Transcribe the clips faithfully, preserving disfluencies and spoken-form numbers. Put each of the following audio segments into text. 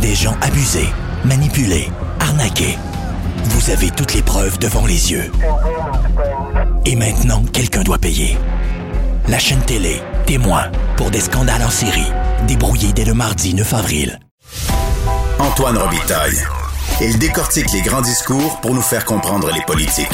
des gens abusés, manipulés, arnaqués. Vous avez toutes les preuves devant les yeux. Et maintenant, quelqu'un doit payer. La chaîne télé, témoin, pour des scandales en série, débrouillés dès le mardi neuf avril. Antoine Robitaille. Il décortique les grands discours pour nous faire comprendre les politiques.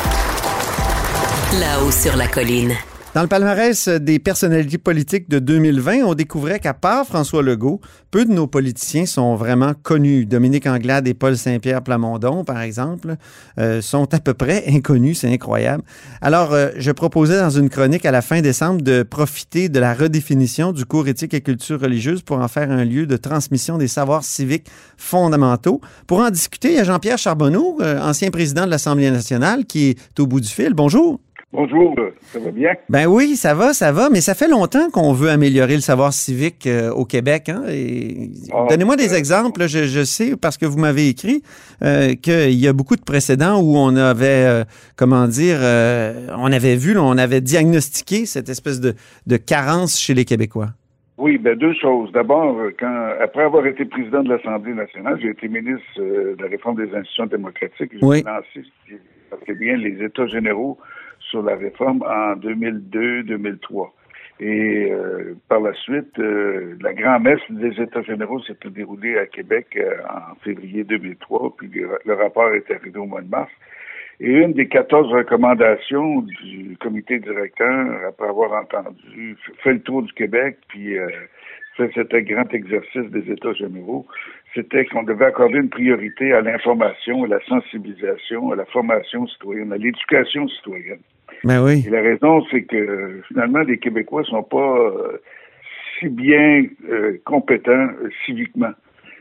Là-haut sur la colline. Dans le palmarès des personnalités politiques de deux mille vingt, on découvrait qu'à part François Legault, peu de nos politiciens sont vraiment connus. Dominique Anglade et Paul Saint-Pierre Plamondon, par exemple, euh, sont à peu près inconnus. C'est incroyable. Alors, euh, je proposais dans une chronique à la fin décembre de profiter de la redéfinition du cours éthique et culture religieuse pour en faire un lieu de transmission des savoirs civiques fondamentaux. Pour en discuter, il y a Jean-Pierre Charbonneau, euh, ancien président de l'Assemblée nationale, qui est au bout du fil. Bonjour. Bonjour, ça va bien? Ben oui, ça va, ça va, mais ça fait longtemps qu'on veut améliorer le savoir civique euh, au Québec. Hein, et... oh, Donnez-moi des euh... exemples. Je, je sais, parce que vous m'avez écrit, euh, qu'il y a beaucoup de précédents où on avait, euh, comment dire, euh, on avait vu, on avait diagnostiqué cette espèce de, de carence chez les Québécois. Oui, ben deux choses. D'abord, quand après avoir été président de l'Assemblée nationale, j'ai été ministre euh, de la réforme des institutions démocratiques. J'ai oui. lancé, c'est bien, les États généraux sur la réforme en deux mille deux deux mille trois. Et euh, par la suite, euh, la grand-messe des États généraux s'est déroulée à Québec euh, en février deux mille trois, puis le, le rapport est arrivé au mois de mars. Et une des quatorze recommandations du comité directeur, après avoir entendu, fait le tour du Québec, puis euh, fait cet grand exercice des États généraux, c'était qu'on devait accorder une priorité à l'information, à la sensibilisation, à la formation citoyenne, à l'éducation citoyenne. Ben oui. Et la raison, c'est que finalement, les Québécois sont pas euh, si bien euh, compétents euh, civiquement.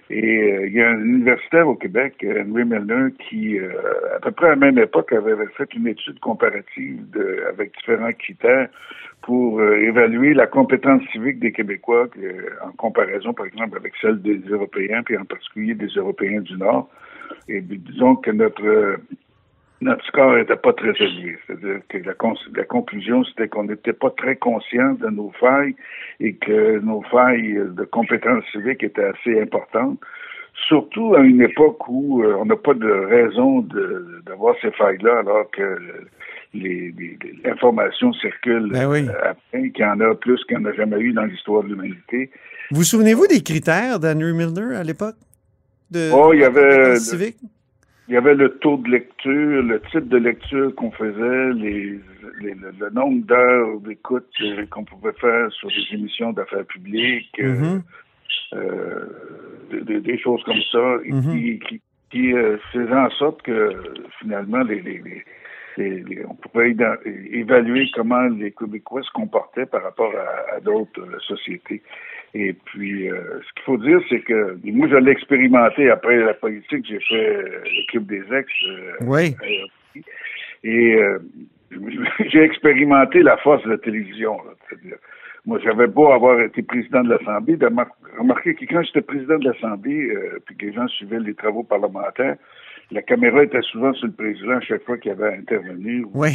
Et euh, il y a un universitaire au Québec, Henry Milner, qui, euh, à peu près à la même époque, avait fait une étude comparative de, avec différents critères pour euh, évaluer la compétence civique des Québécois euh, en comparaison, par exemple, avec celle des Européens, puis en particulier des Européens du Nord. Et disons que notre euh, notre score n'était pas très élevé. C'est-à-dire que la, con- la conclusion, c'était qu'on n'était pas très conscient de nos failles et que nos failles de compétences civiques étaient assez importantes, surtout à une époque où euh, on n'a pas de raison de, d'avoir ces failles-là, alors que les, les, l'information circule ben oui. euh, après, qu'il y en a plus qu'il n'y en a jamais eu dans l'histoire de l'humanité. Vous souvenez-vous des critères d'Henry Milner à l'époque? De, oh, il y avait... civique? Il y avait le taux de lecture, le type de lecture qu'on faisait, les, les, le, le nombre d'heures d'écoute euh, qu'on pouvait faire sur des émissions d'affaires publiques, mm-hmm. euh, des, des choses comme ça, mm-hmm. qui, qui, qui euh, faisaient en sorte que finalement, les, les, les, les, les, on pouvait évaluer comment les Québécois se comportaient par rapport à, à d'autres euh, sociétés. Et puis, euh, ce qu'il faut dire, c'est que moi, je l'ai expérimenté après la politique. J'ai fait euh, le Club des ex. Euh, oui. Euh, et euh, j'ai expérimenté la force de la télévision. Là, c'est-à-dire, moi, j'avais beau avoir été président de l'Assemblée, de mar- remarquer que quand j'étais président de l'Assemblée, euh, puis que les gens suivaient les travaux parlementaires, la caméra était souvent sur le président à chaque fois qu'il avait intervenu. Oui.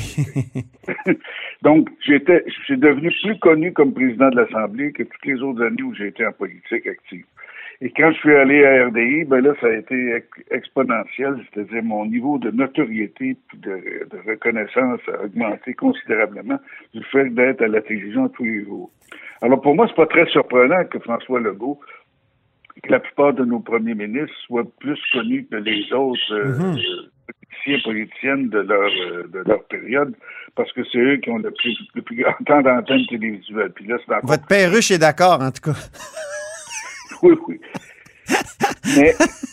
Donc, j'étais, je suis devenu plus connu comme président de l'Assemblée que toutes les autres années où j'ai été en politique active. Et quand je suis allé à R D I, ben là, ça a été exponentiel, c'est-à-dire mon niveau de notoriété et de, de reconnaissance a augmenté considérablement du fait d'être à la télévision tous les jours. Alors, pour moi, c'est pas très surprenant que François Legault, que la plupart de nos premiers ministres soient plus connus que les autres euh, mm-hmm. politiciens, politiciennes de leur euh, de leur période, parce que c'est eux qui ont le plus, le plus grand temps d'antenne télévisuelle. Puis là, c'est encore... Votre perruche est d'accord, en tout cas. Oui, oui. Mais...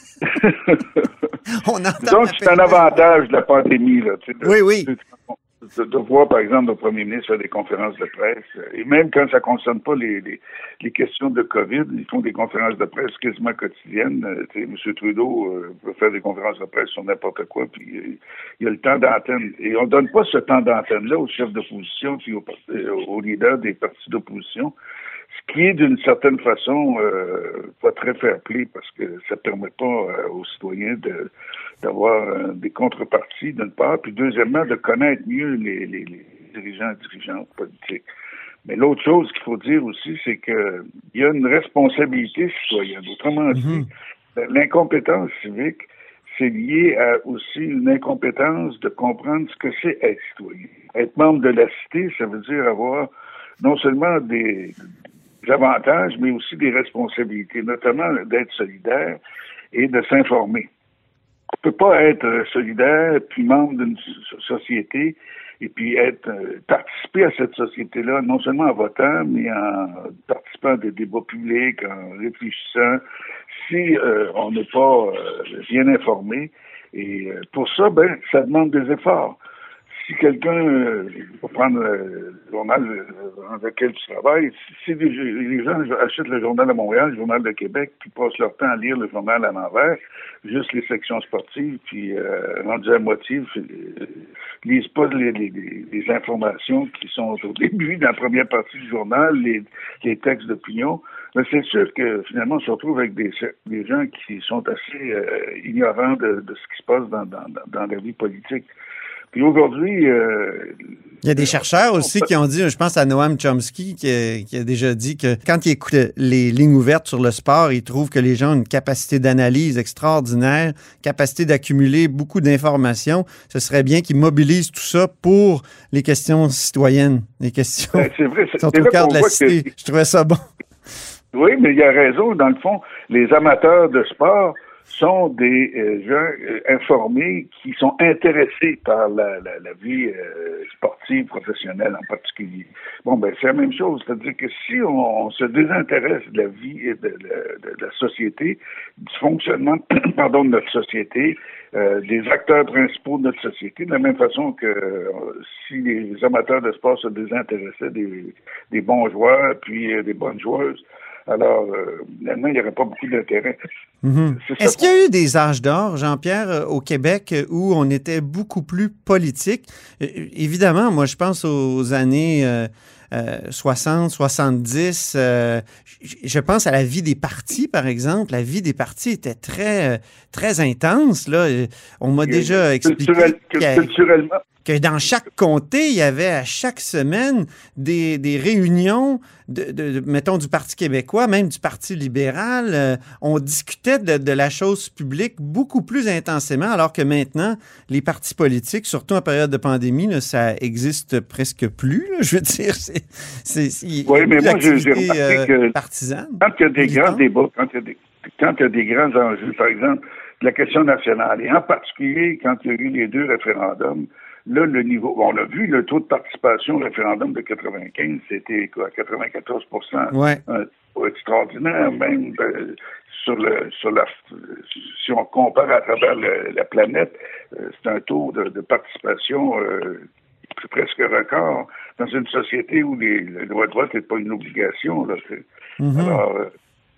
On entend donc, c'est un avantage de la pandémie, là. Tu sais, de, oui, oui. De, de, de voir, par exemple, le premier ministre faire des conférences de presse. Et même quand ça ne concerne pas les, les, les questions de COVID, ils font des conférences de presse quasiment quotidiennes. Tu sais, M. Trudeau euh, peut faire des conférences de presse sur n'importe quoi, puis euh, il y a le temps d'antenne. Et on ne donne pas ce temps d'antenne-là aux chefs d'opposition puis aux, aux leaders des partis d'opposition. Ce qui est d'une certaine façon euh, pas très fair-play parce que ça permet pas euh, aux citoyens de d'avoir euh, des contreparties d'une part, puis deuxièmement de connaître mieux les, les, les dirigeants et dirigeantes politiques. Mais l'autre chose qu'il faut dire aussi, c'est que il y a une responsabilité citoyenne. Autrement dit, mm-hmm. L'incompétence civique, c'est lié à aussi une incompétence de comprendre ce que c'est être citoyen. Être membre de la cité, ça veut dire avoir non seulement des, des avantages, mais aussi des responsabilités, notamment d'être solidaire et de s'informer. On ne peut pas être solidaire puis membre d'une société et puis être euh, participer à cette société-là, non seulement en votant, mais en participant à des débats publics, en réfléchissant, si euh, on n'est pas euh, bien informé. Et euh, pour ça, ben, ça demande des efforts. Si quelqu'un, euh, pour prendre le journal dans lequel tu travailles, si les, les gens achètent le journal de Montréal, le journal de Québec, puis passent leur temps à lire le journal à l'envers, juste les sections sportives, puis euh, rendu à moitié, euh, lisent pas les, les, les informations qui sont au début, dans la première partie du journal, les, les textes d'opinion, mais c'est sûr que finalement on se retrouve avec des, des gens qui sont assez euh, ignorants de, de ce qui se passe dans, dans, dans la vie politique. Puis aujourd'hui... Euh, il y a des chercheurs aussi qui ont dit, je pense à Noam Chomsky, qui a, qui a déjà dit que quand il écoute les lignes ouvertes sur le sport, il trouve que les gens ont une capacité d'analyse extraordinaire, capacité d'accumuler beaucoup d'informations. Ce serait bien qu'ils mobilisent tout ça pour les questions citoyennes, les questions ben, c'est vrai, c'est, qui sont au cœur de la cité. Que... Je trouvais ça bon. Oui, mais il y a raison. Dans le fond, les amateurs de sport sont des euh, gens euh, informés qui sont intéressés par la, la, la vie euh, sportive professionnelle en particulier. Bon, ben c'est la même chose, c'est-à-dire que si on, on se désintéresse de la vie et de, de, de, de la société, du fonctionnement, pardon, de notre société, euh, des acteurs principaux de notre société, de la même façon que euh, si les amateurs de sport se désintéressaient des, des bons joueurs puis euh, des bonnes joueuses, alors, euh, maintenant, il n'y aurait pas beaucoup d'intérêt. Mm-hmm. Est-ce qu'il y a eu des âges d'or, Jean-Pierre, euh, au Québec, où on était beaucoup plus politique? Euh, évidemment, moi, je pense aux années euh, euh, soixante, soixante-dix. Euh, je pense à la vie des partis, par exemple. La vie des partis était très, très intense. Là. On m'a déjà expliqué Culturel, culturellement. que dans chaque comté, il y avait à chaque semaine des, des réunions, de, de, de, mettons, du Parti québécois, même du Parti libéral. Euh, on discutait de, de la chose publique beaucoup plus intensément, alors que maintenant, les partis politiques, surtout en période de pandémie, là, ça existe presque plus. Là, je veux dire, c'est... c'est, c'est oui, mais moi, j'ai, j'ai remarqué euh, que partisane, quand il y a des militante. grands débats, quand il y a des, quand il y a des grands enjeux, par exemple, de la question nationale, et en particulier quand il y a eu les deux référendums, là, le niveau, on a vu le taux de participation au référendum de quatre-vingt-quinze, c'était quoi, quatre-vingt-quatorze pour cent. Ouais. Un taux extraordinaire, même euh, sur le, sur la, si on compare à travers le, la planète, euh, c'est un taux de, de participation euh, presque record dans une société où les, le droit de vote n'est pas une obligation. Là, mm-hmm. Alors, euh,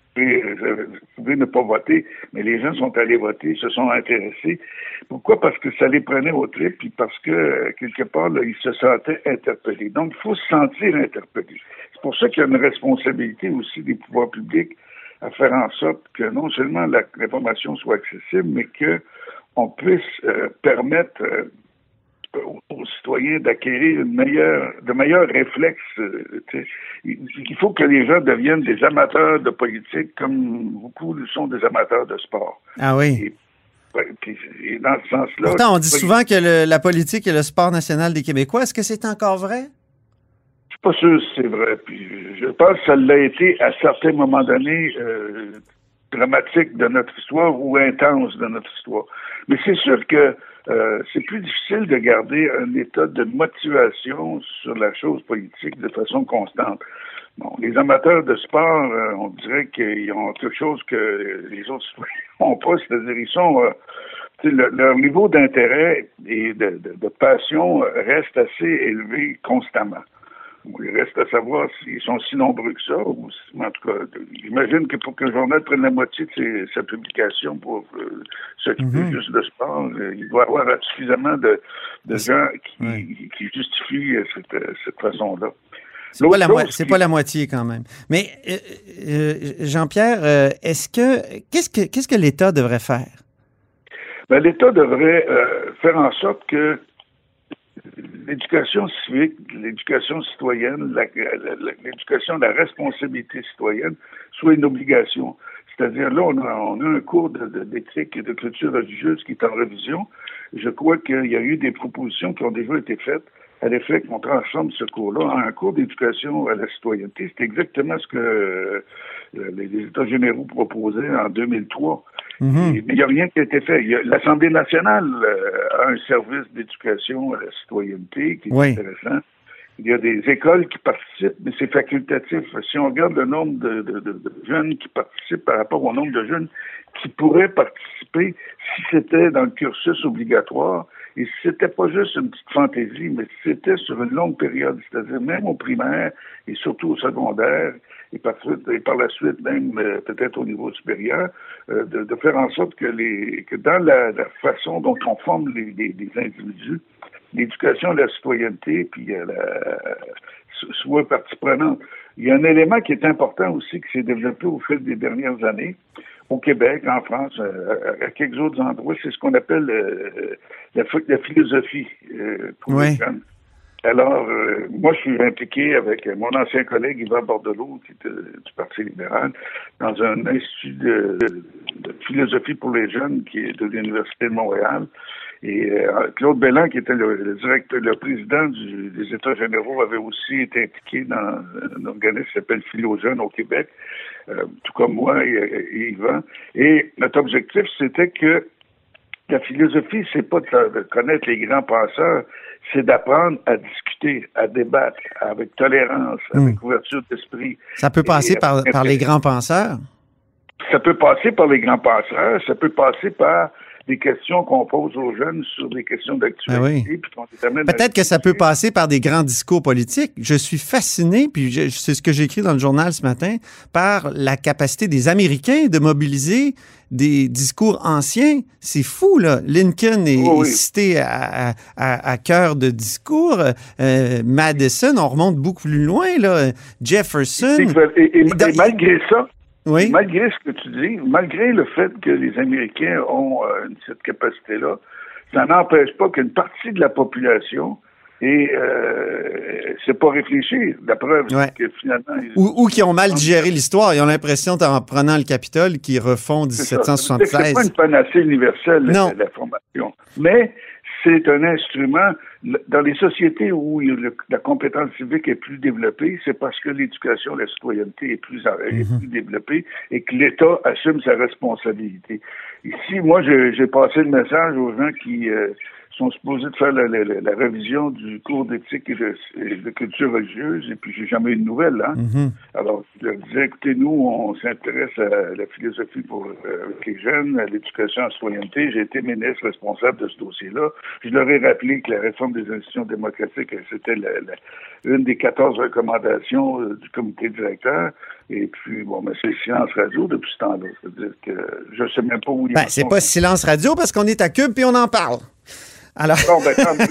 vous pouvez ne pas voter, mais les gens sont allés voter, se sont intéressés. Pourquoi? Parce que ça les prenait au trip, puis parce que, quelque part, là, ils se sentaient interpellés. Donc, il faut se sentir interpellé. C'est pour ça qu'il y a une responsabilité aussi des pouvoirs publics à faire en sorte que non seulement la, l'information soit accessible, mais qu'on puisse euh, permettre euh, aux, aux citoyens d'acquérir une meilleure, de meilleurs réflexes. Euh, il, il faut que les gens deviennent des amateurs de politique comme beaucoup sont des amateurs de sport. Ah oui. Et, ouais, puis, et dans ce sens-là... Pourtant, on dit souvent que le, la politique est le sport national des Québécois. Est-ce que c'est encore vrai? Je suis pas sûr que c'est vrai. Puis je pense que ça l'a été à certains moments donnés euh, dramatique de notre histoire ou intense de notre histoire. Mais c'est sûr que Euh, c'est plus difficile de garder un état de motivation sur la chose politique de façon constante. Bon, les amateurs de sport, euh, on dirait qu'ils ont quelque chose que les autres n'ont pas, c'est-à-dire ils sont, euh, le, leur niveau d'intérêt et de, de, de passion reste assez élevé constamment. Bon, il reste à savoir s'ils sont si nombreux que ça, ou en tout cas, j'imagine que pour que le journal prenne la moitié de ses, sa publication pour euh, s'occuper mm-hmm. juste de sport, euh, il doit y avoir suffisamment de, de gens qui, ouais. qui justifient cette, cette façon-là. C'est, pas la, mo- c'est qui... pas la moitié quand même. Mais euh, euh, Jean-Pierre, euh, est-ce que qu'est-ce que qu'est-ce que l'État devrait faire? Ben, l'État devrait euh, faire en sorte que l'éducation civique, l'éducation citoyenne, la, la, la, l'éducation de la responsabilité citoyenne soit une obligation. C'est-à-dire, là, on a, on a un cours de, de, d'éthique et de culture religieuse qui est en révision. Je crois qu'il y a eu des propositions qui ont déjà été faites à l'effet qu'on transforme ce cours-là en un cours d'éducation à la citoyenneté. C'est exactement ce que euh, les, les États généraux proposaient en deux mille trois. Mm-hmm. Et, mais il n'y a rien qui a été fait. Il y a, L'Assemblée nationale euh, a un service d'éducation à la citoyenneté qui est oui. intéressant. Il y a des écoles qui participent, mais c'est facultatif. Si on regarde le nombre de, de, de, de jeunes qui participent par rapport au nombre de jeunes qui pourraient participer si c'était dans le cursus obligatoire, et si c'était pas juste une petite fantaisie, mais si c'était sur une longue période, c'est-à-dire même au primaire et surtout au secondaire, et par, et par la suite même euh, peut-être au niveau supérieur, euh, de, de faire en sorte que les que dans la, la façon dont on forme les, les, les individus, l'éducation de la citoyenneté, puis euh, la, soit partie prenante. Il y a un élément qui est important aussi qui s'est développé au fil des dernières années, au Québec, en France, euh, à quelques autres endroits, c'est ce qu'on appelle euh, la, la philosophie euh, pour oui. les jeunes. Alors, euh, moi, je suis impliqué avec mon ancien collègue Yvan Bordelot, qui est euh, du Parti libéral, dans un institut de, de, de philosophie pour les jeunes qui est de l'Université de Montréal. Et euh, Claude Belland, qui était le, le directeur, le président du, des États généraux, avait aussi été impliqué dans un organisme qui s'appelle Philo Jeunes au Québec, euh, tout comme moi et, et Yvan. Et notre objectif, c'était que la philosophie, c'est pas de, de connaître les grands penseurs, c'est d'apprendre à discuter, à débattre avec tolérance, mmh. avec ouverture d'esprit. Ça peut passer et, par, par les grands penseurs? Ça peut passer par les grands penseurs, ça peut passer par des questions qu'on pose aux jeunes sur des questions d'actualité. Ah oui. Puis qu'on les amène Peut-être que ça peut passer par des grands discours politiques. Je suis fasciné, puis je, c'est ce que j'ai écrit dans le journal ce matin, par la capacité des Américains de mobiliser des discours anciens. C'est fou, là. Lincoln est, oh oui. est cité à, à, à cœur de discours. Euh, Madison, on remonte beaucoup plus loin, là. Jefferson. Et, et, et, dans, et malgré ça, Oui. malgré ce que tu dis, malgré le fait que les Américains ont euh, cette capacité-là, ça n'empêche pas qu'une partie de la population et euh, c'est pas réfléchi. La preuve, ouais. c'est que finalement... Ils... Ou, ou qui ont mal digéré l'histoire. Ils ont l'impression, en prenant le Capitole, qu'ils refont dix-sept cent soixante-seize. C'est pas une panacée universelle, la, la formation. Mais c'est un instrument... Dans les sociétés où le, la compétence civique est plus développée, c'est parce que l'éducation, la citoyenneté est plus, est mm-hmm. plus développée et que l'État assume sa responsabilité. Ici, moi, j'ai, j'ai passé le message aux gens qui euh, sont supposés de faire la, la, la, la révision du cours d'éthique et de, et de culture religieuse, et puis j'ai jamais eu de nouvelles. Hein? Mm-hmm. Alors, je leur disais, écoutez, nous, on s'intéresse à la philosophie pour euh, avec les jeunes, à l'éducation en citoyenneté. J'ai été ministre responsable de ce dossier-là. Je leur ai rappelé que la réforme des institutions démocratiques, c'était la, la, une des quatorze recommandations euh, du comité directeur. Et puis, bon, mais c'est silence radio depuis ce temps-là. C'est-à-dire que je ne sais même pas où il est. Ben, c'est pas silence radio parce qu'on est à Cube puis on en parle. Alors... Non, ben,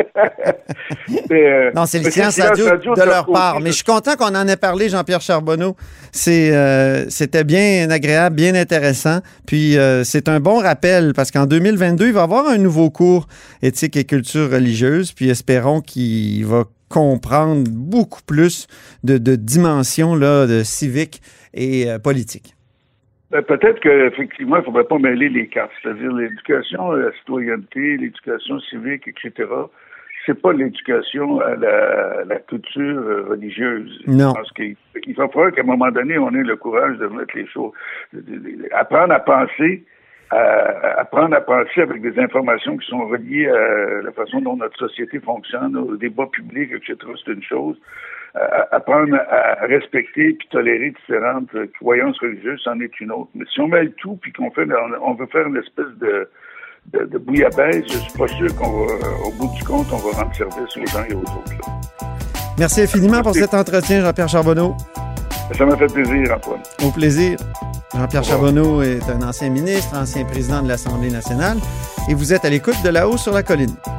mais, euh, non, c'est le silence, silence radio, radio de, de leur part. Aussi, mais je suis content qu'on en ait parlé, Jean-Pierre Charbonneau. C'est, euh, c'était bien agréable, bien intéressant. Puis euh, c'est un bon rappel parce qu'en deux mille vingt-deux, il va y avoir un nouveau cours éthique et culture religieuse. Puis espérons qu'il va comprendre beaucoup plus de, de dimensions là, de civiques et euh, politiques. Ben, peut-être qu'effectivement, il ne faudrait pas mêler les cartes. C'est-à-dire l'éducation à la citoyenneté, l'éducation civique, et cetera, c'est pas l'éducation à la, la culture religieuse. Non. Je pense qu'il il va falloir qu'à un moment donné, on ait le courage de mettre les choses... Apprendre à penser, à, apprendre à penser avec des informations qui sont reliées à la façon dont notre société fonctionne, au débat public, et cetera, c'est une chose. Apprendre à respecter puis tolérer différentes croyances religieuses, c'en est une autre. Mais si on met le tout puis qu'on fait, on veut faire une espèce de, de, de bouillabaisse, je suis pas sûr qu'on va, au bout du compte, on va rendre service aux gens et aux autres. Là. Merci infiniment pour cet entretien, Jean-Pierre Charbonneau. Ça m'a fait plaisir, Antoine. Au plaisir. Jean-Pierre Charbonneau est un ancien ministre, ancien président de l'Assemblée nationale, et vous êtes à l'écoute de Là-haut sur la colline.